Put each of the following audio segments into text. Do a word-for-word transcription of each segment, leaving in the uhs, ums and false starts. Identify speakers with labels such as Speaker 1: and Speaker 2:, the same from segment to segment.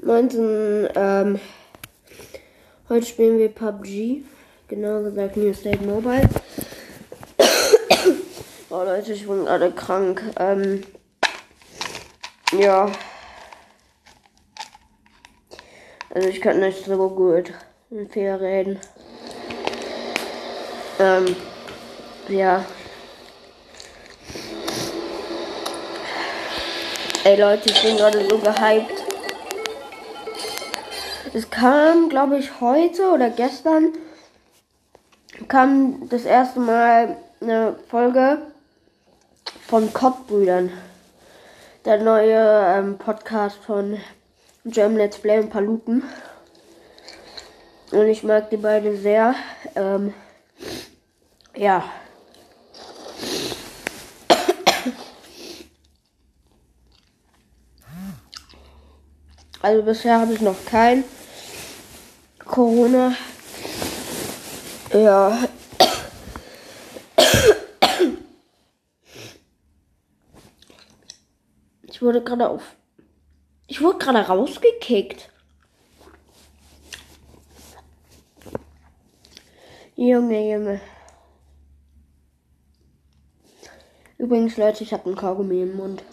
Speaker 1: neunzehn, ähm, heute spielen wir P U B G, genau gesagt New State Mobile. Oh Leute, ich bin gerade krank, ähm, ja, also ich kann nicht so gut viel reden, ähm, ja. Ey Leute, ich bin gerade so gehypt. Es kam, glaube ich, heute oder gestern kam das erste Mal eine Folge von Kottbrüdern. Der neue ähm, Podcast von German Let's Play und Paluten. Und ich mag die beiden sehr. Ähm, ja. Also bisher habe ich noch kein Corona. Ja. Ich wurde gerade auf. Ich wurde gerade rausgekickt. Junge, Junge. Übrigens, Leute, ich habe einen Kaugummi im Mund.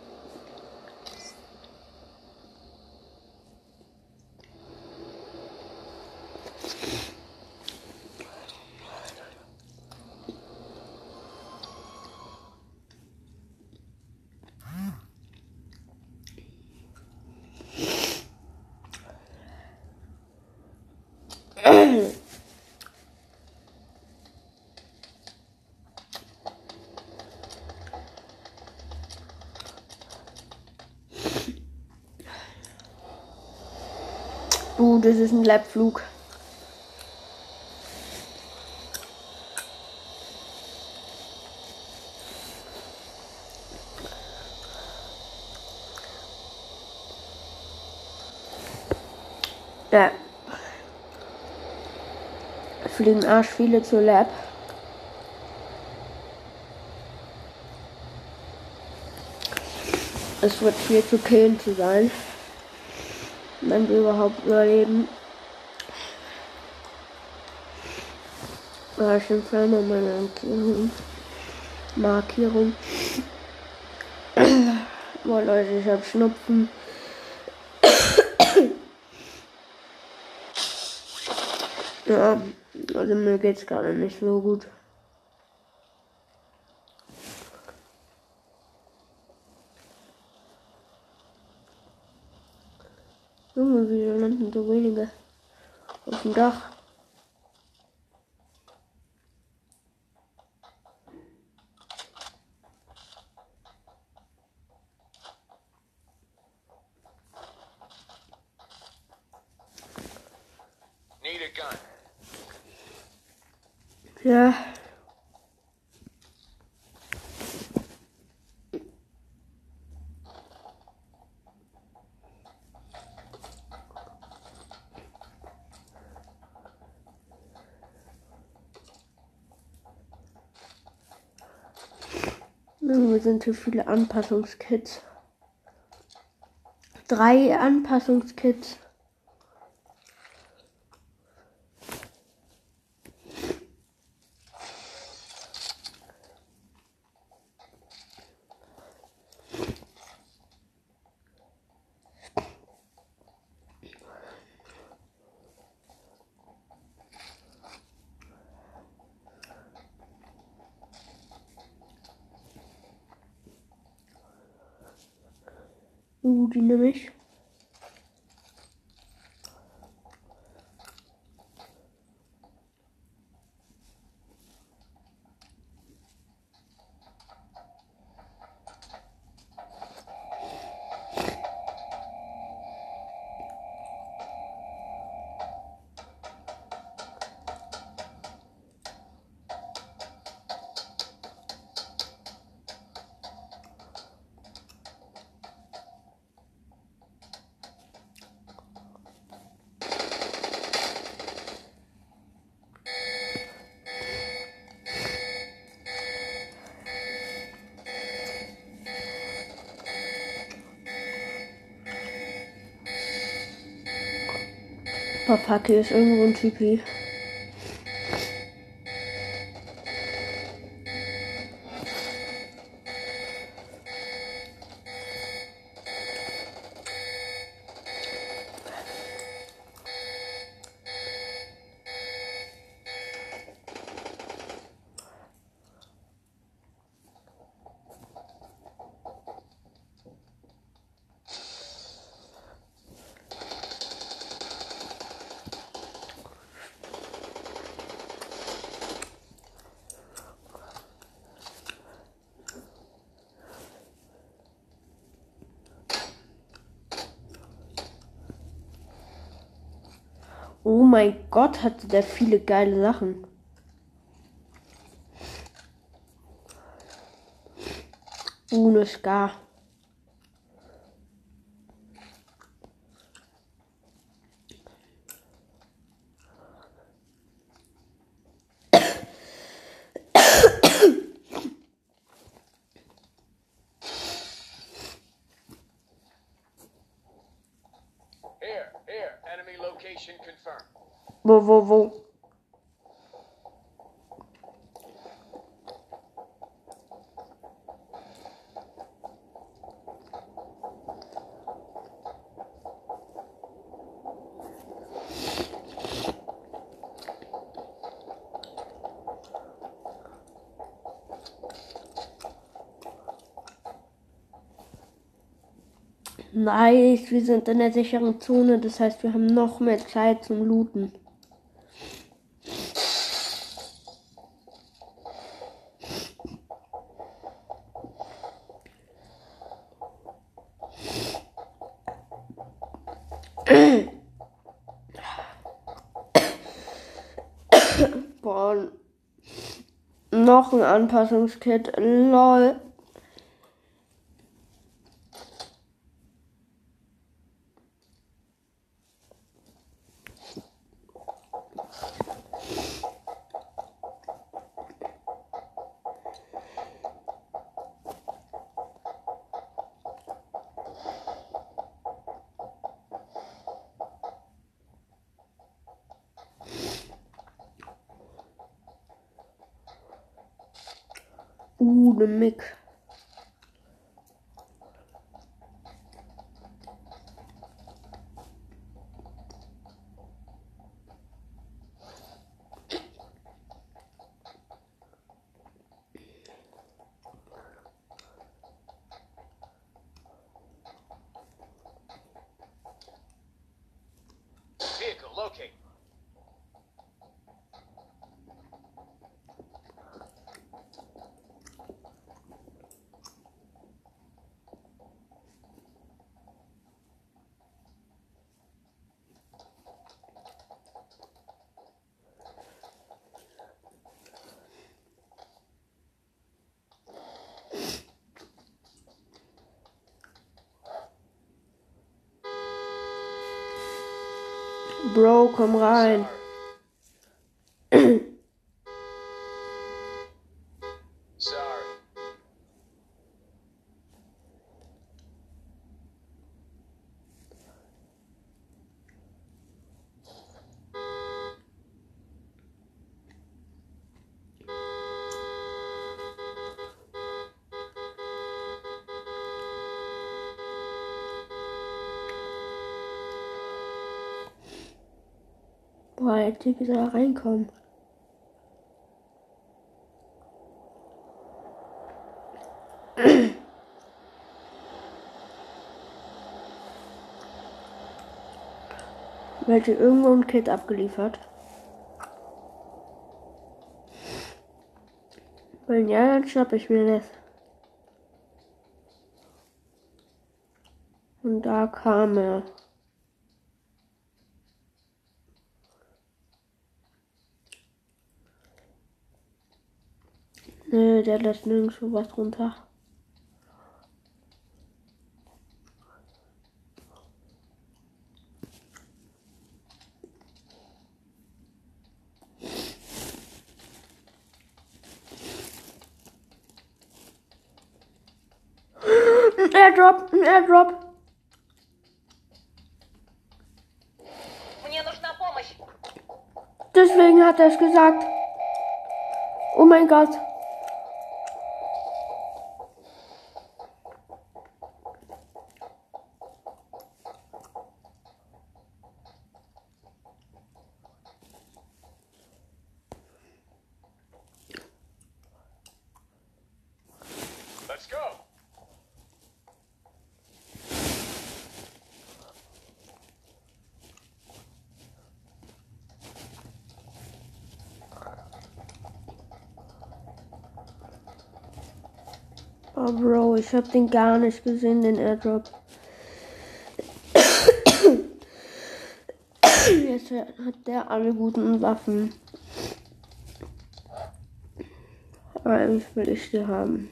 Speaker 1: Uh, das ist ein Labflug. Ja. Fliegen arsch viele zur Lab. Es wird viel zu killen zu sein, wenn wir überhaupt überleben. Ja, ich entferne meine Markierung. Markierung. Boah Leute, ich hab Schnupfen. Ja, also mir geht's gerade nicht so gut. Junge, wieso landen so wenige auf dem Dach?
Speaker 2: Need a gun.
Speaker 1: Ja. Irgendwie sind hier viele Anpassungskits. Drei Anpassungskits. Uh, die nehme ich. Oh fuck, hier ist irgendwo ein Typi. Oh mein Gott, hatte der viele geile Sachen. Ohne Scar.
Speaker 2: Here, here, enemy location confirmed.
Speaker 1: Wo, wo, wo? Nice, wir sind in der sicheren Zone, das heißt, wir haben noch mehr Zeit zum Looten. Boah, noch ein Anpassungskit, lol. Uh, ne Mick.
Speaker 2: Vehicle locate.
Speaker 1: Bro, komm rein.
Speaker 2: Sorry.
Speaker 1: Boah, der Typ soll da reinkommen. Wird hier irgendwo ein Kit abgeliefert? Wenn ja, dann schnapp ich mir das. Und da kam er. Nö, der lässt nirgendwo was runter. Ein Airdrop, ein Airdrop.
Speaker 3: Мне нужна помощь.
Speaker 1: Deswegen hat er es gesagt. Oh mein Gott.
Speaker 2: Let's go.
Speaker 1: Oh Bro, ich hab den gar nicht gesehen, den Airdrop. Jetzt hat der alle guten Waffen. Aber eigentlich will ich die haben.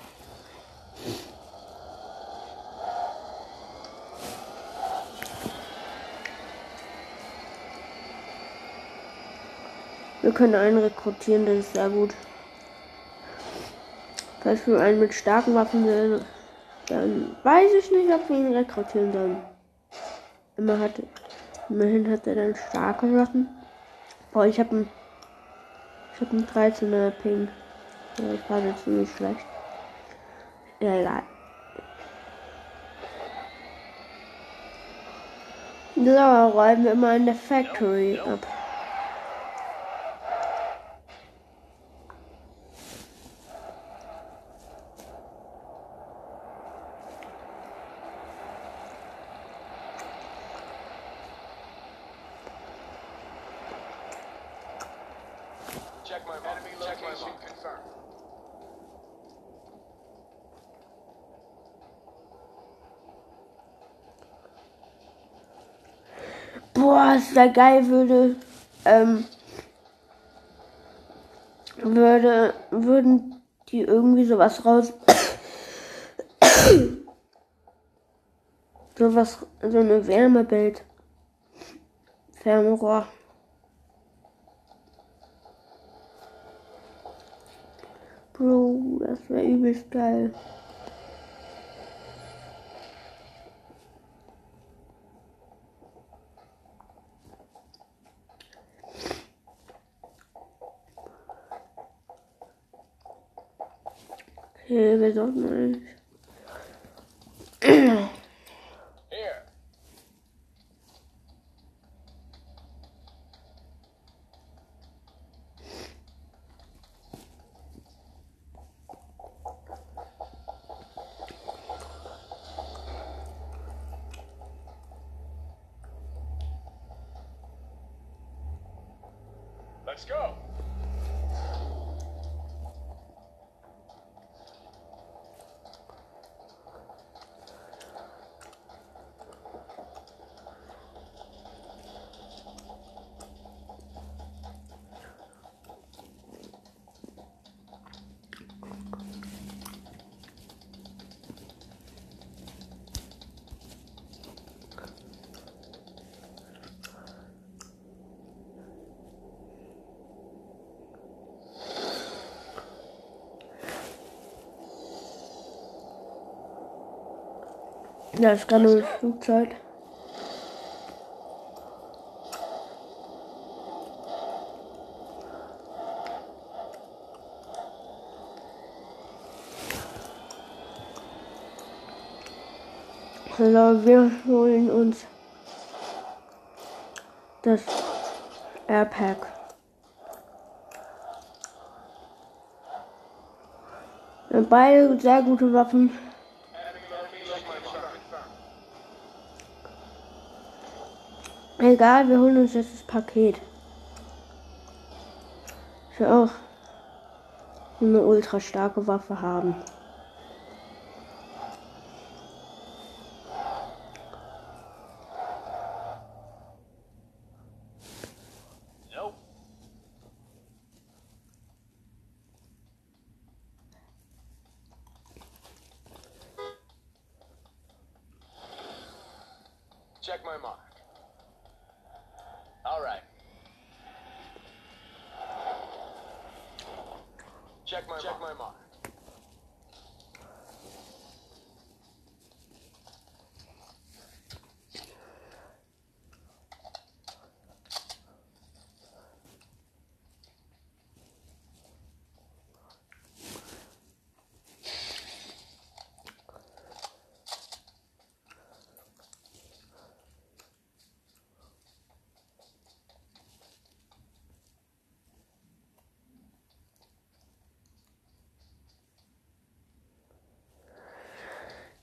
Speaker 1: Wir können einen rekrutieren, das ist sehr gut. Falls wir einen mit starken Waffen sehen, dann weiß ich nicht, ob wir ihn rekrutieren sollen. Immer hat, immerhin hat er dann starke Waffen. Boah, ich habe einen, ich habe einen dreizehner Ping. Ja, das war jetzt ziemlich schlecht. Ja, egal. So, räumen wir mal in der Factory ab.
Speaker 2: Check my mark. Enemy location confirmed.
Speaker 1: Boah, ist ja geil, würde, ähm, würde, würden die irgendwie sowas raus, sowas, so eine Wärmebild, Fernrohr. Bro, das wäre übelst geil. Okay, wir sollten eigentlich.
Speaker 2: Here. Let's go.
Speaker 1: Ja, ist gerade nur das Flugzeug. Also wir holen uns das Airpack. Wir haben beide sehr gute Waffen. Egal, wir holen uns jetzt das Paket. Ich will auch eine ultra starke Waffe haben.
Speaker 2: Nope. Check my mark. All right. Check my Check my mark.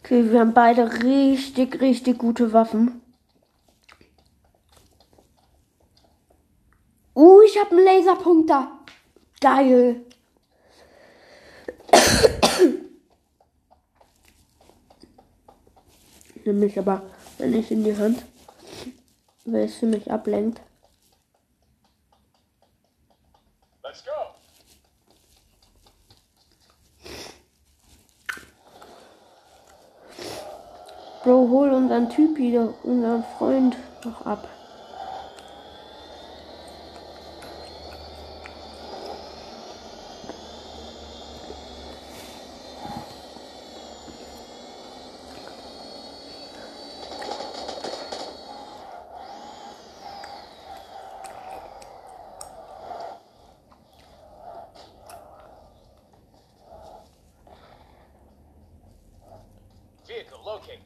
Speaker 1: Okay, wir haben beide richtig, richtig gute Waffen. Uh, ich habe einen Laserpunkter. Geil. Nehme ich aber nicht in die Hand, weil es für mich ablenkt.
Speaker 2: Let's go.
Speaker 1: Bro, hol unseren Typi, unseren Freund noch ab.
Speaker 2: Vehicle located.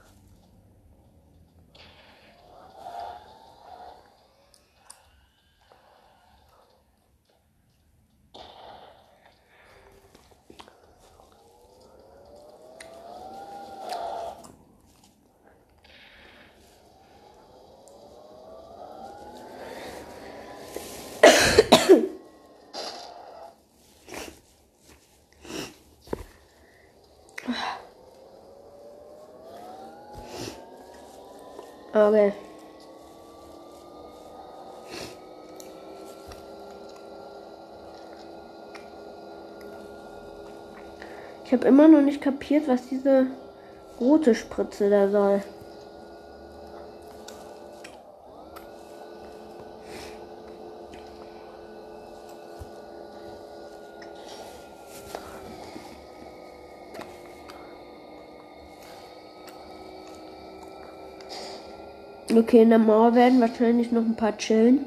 Speaker 1: Okay. Ich habe immer noch nicht kapiert, was diese rote Spritze da soll. Okay, in der Mauer werden wahrscheinlich noch ein paar chillen.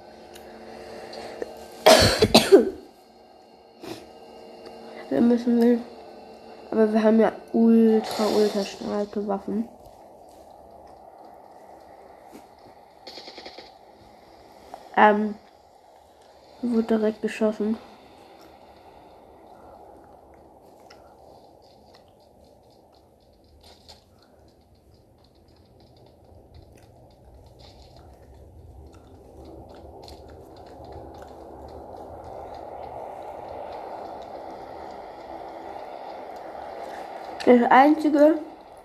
Speaker 1: Wir müssen will. Aber wir haben ja ultra, ultra starke Waffen. Ähm. Wurde direkt geschossen. Das einzige,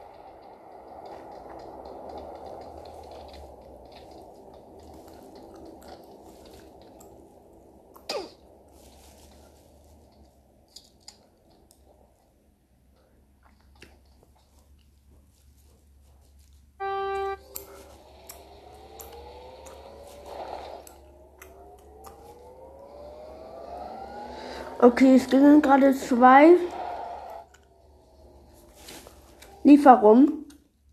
Speaker 1: okay, es sind gerade zwei Lieferungen.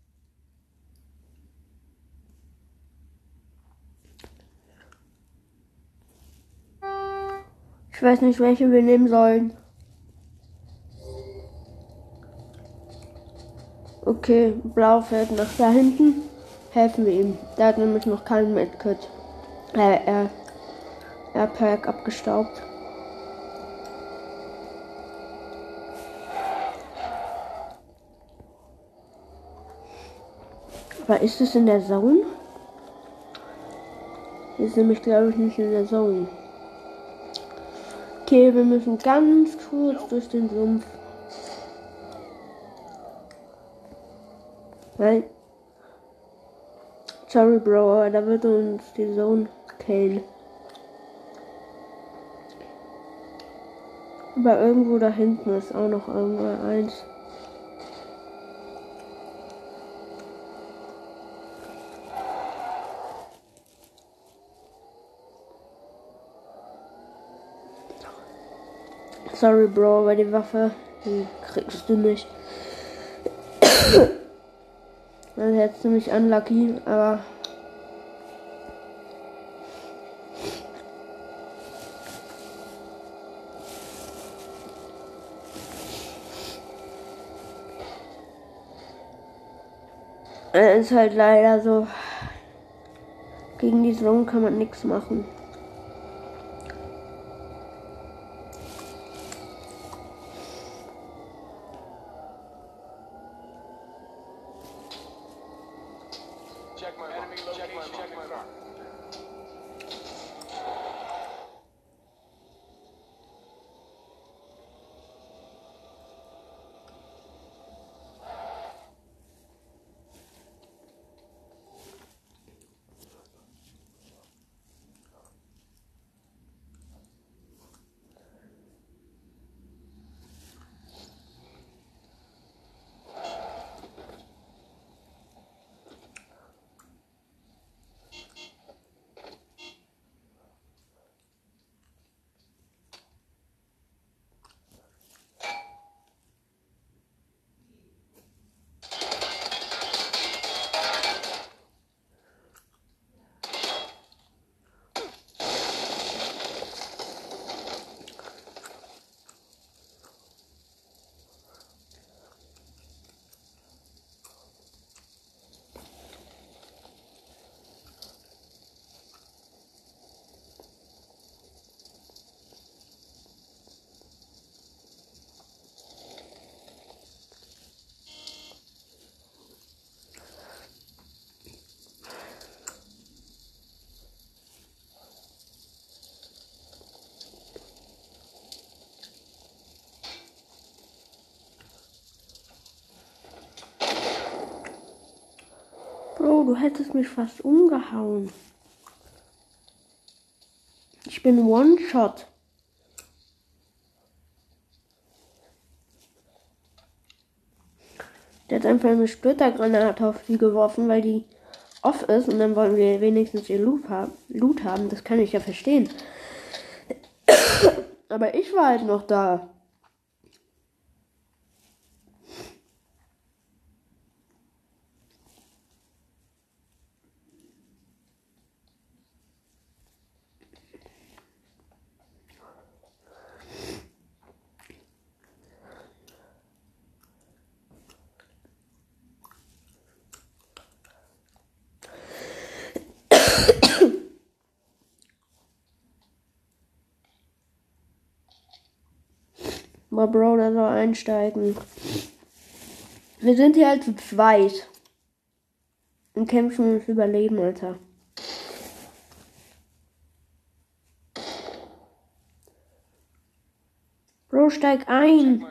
Speaker 1: Ich weiß nicht, welche wir nehmen sollen. Okay, Blau fährt nach da hinten. Helfen wir ihm. Der hat nämlich noch keinen Medkit. Äh, er, Airpack abgestaubt. Aber ist es in der Zone? Ist nämlich, glaube ich, nicht in der Zone. Okay, wir müssen ganz kurz durch den Sumpf. Nein. Sorry, Bro, aber da wird uns die Zone killen. Aber irgendwo da hinten ist auch noch irgendwo eins. Sorry, Bro, aber die Waffe, die kriegst du nicht. Dann hättest du mich unlucky, aber es ist halt leider so. Gegen die Zone kann man nichts machen.
Speaker 2: my enemy location confirmed.
Speaker 1: Bro, du hättest mich fast umgehauen. Ich bin One-Shot. Der hat einfach eine Splittergranate auf sie geworfen, weil die off ist und dann wollen wir wenigstens ihr Loot haben. Loot haben. Das kann ich ja verstehen. Aber ich war halt noch da. Aber Bro, der soll einsteigen. Wir sind hier halt zu zweit. Und kämpfen ums Überleben, Alter. Bro, steig ein.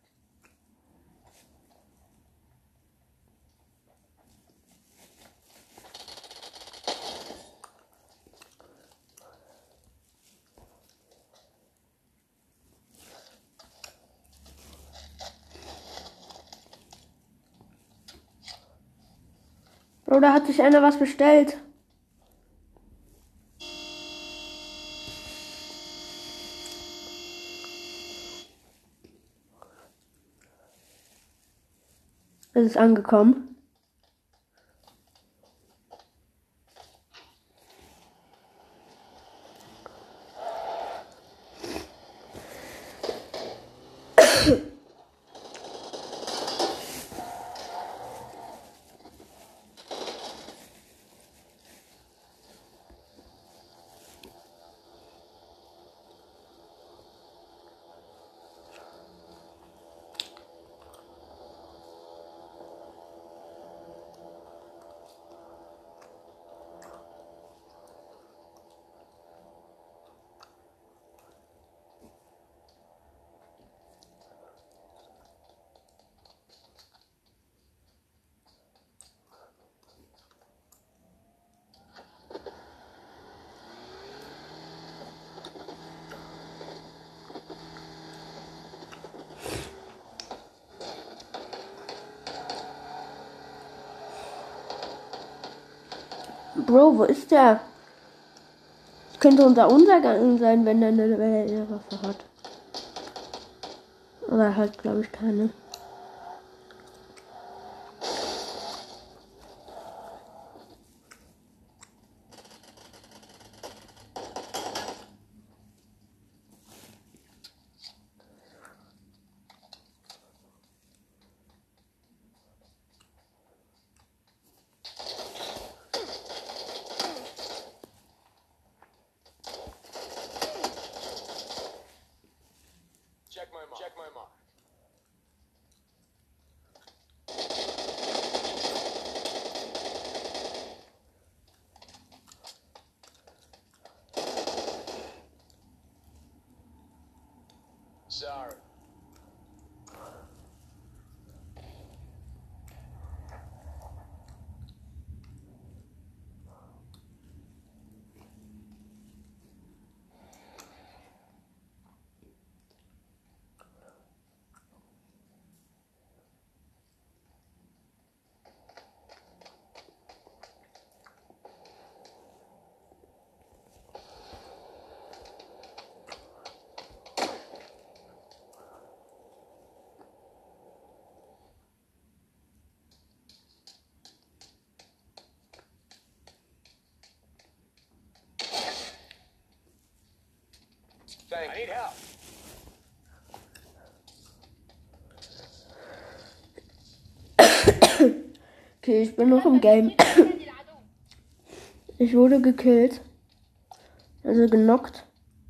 Speaker 1: Bro, da hat sich einer was bestellt. Es ist angekommen. Bro, wo ist der? Könnte unser Untergang sein, wenn er eine Waffe hat. Oder halt, glaube ich, keine.
Speaker 2: Check my mark. Check my mark. sorry. Thank I need help.
Speaker 1: Okay, ich bin noch im Game. Ich wurde gekillt. Also genockt.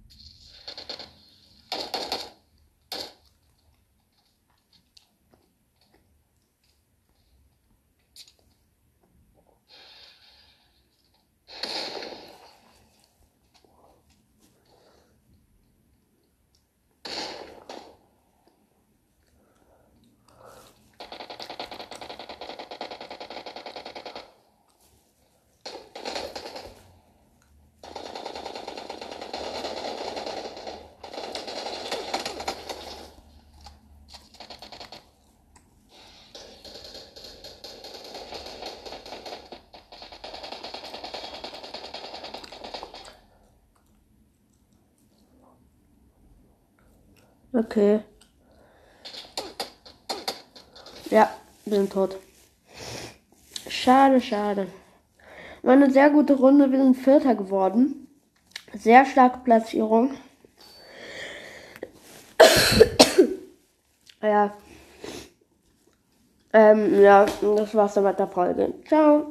Speaker 1: Okay. Ja, wir sind tot. Schade, schade. War eine sehr gute Runde. Wir sind Vierter geworden. Sehr starke Platzierung. Ja. Ähm, ja, das war's dann mit der Folge. Ciao.